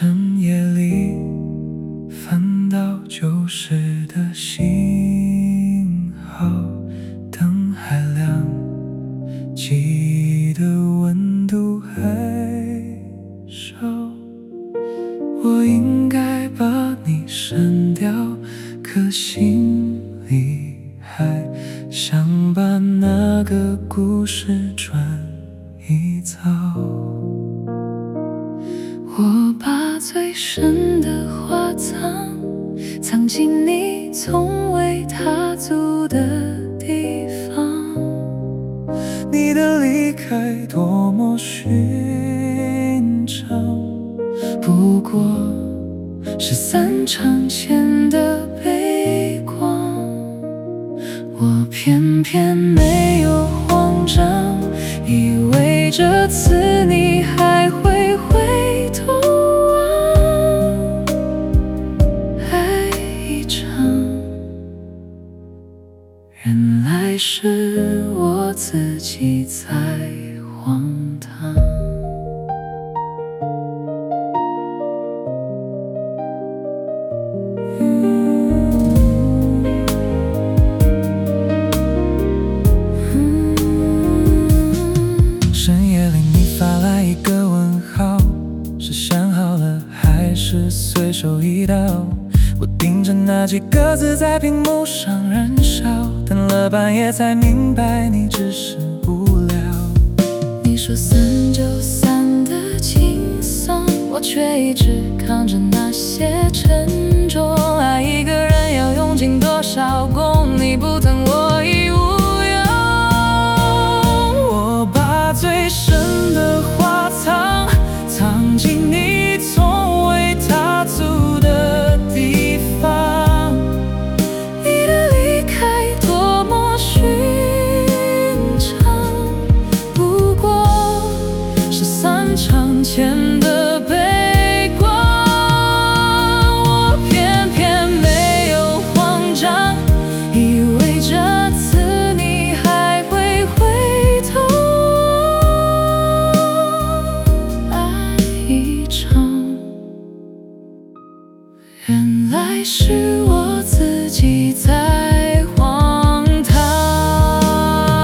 深夜里翻到旧时的信号，灯还亮，记忆的温度还少。我应该把你删掉，可心里还想把那个故事转一遭。 我把最深的花藏进你从未踏足的地方。 你的离开多么寻常， 不过是散场前的悲光。我偏偏没有慌张，以为这次你还会回头望。爱一场，原来是我自己在荒唐。 深夜里你发来一个问号，是想好了还是随手一刀？我盯着那几个字在屏幕上燃烧，等了半夜才明白你只是无聊。 你说散就散的轻松，我却一直扛着那些沉重。爱一个人要用尽多少功，你不疼我已无用。 我把最深的花藏进你从未踏足的地方。 你的离开多么寻常，不过是散场前的悲光。我偏偏没有慌张，以为这次你还会回头望。爱一场，原来是我自己在荒唐。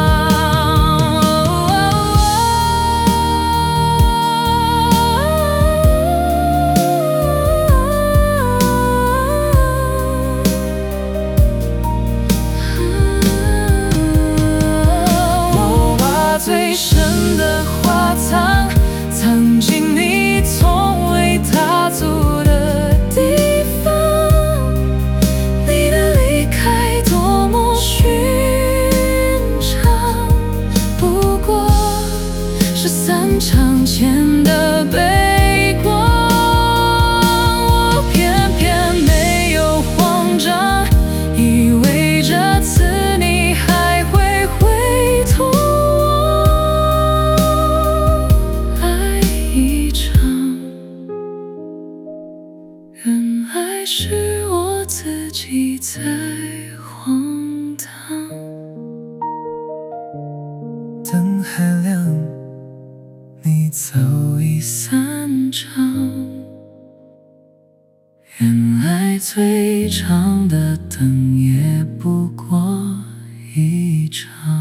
我把最深的花藏进你从未踏足的地方。你的离开多么寻常，不过是散场前的悲光。我偏偏没有慌张，以为这次你还会回头望。爱一场，原来是我自己在荒唐。 灯还亮，你早已散场。 原来最长的灯也不过一场。